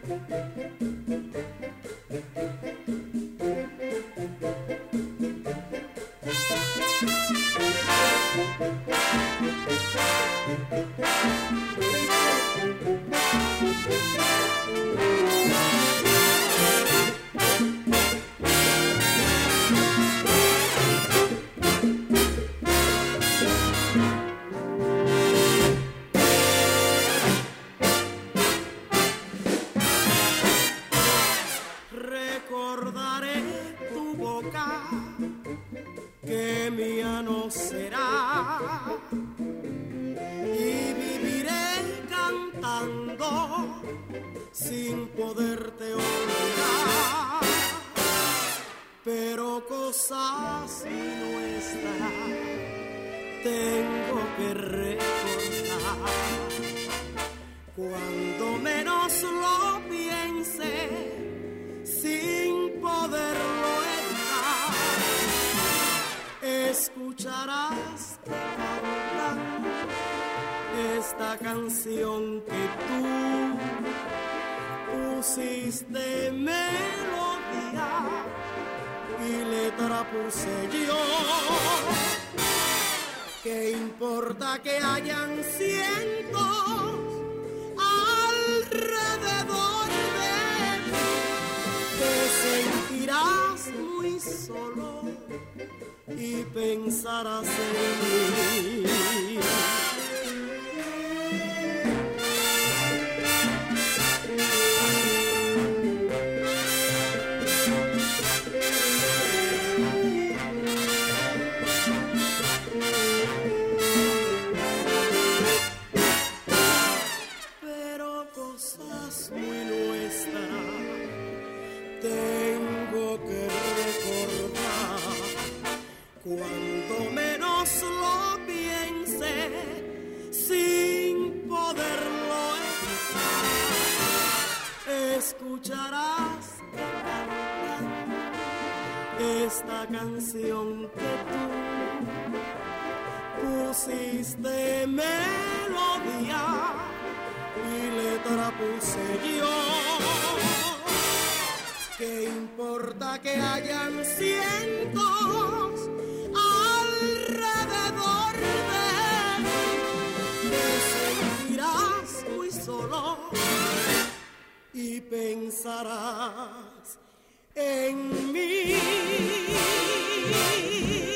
Recordaré tu boca, que mía no será, y viviré cantando sin poderte olvidar, pero cosas nuestras tengo que recordar. Cuando menos lo piense, sin poderlo evitar, escucharás que cantan esta canción que tú pusiste melodía y letra puse yo. ¿Qué importa que hayan cientos alrededor de ti? Te sentirás muy solo y pensarás en mí. Pero cosas muy nuestras tengo que recordar. Cuando menos lo piense, sin poderlo evitar, escucharás que cantan esta canción que tú pusiste melodía y letra puse yo. ¿Qué importa que hayan cientos alrededor de ti? Te sentirás muy solo y pensarás en mí.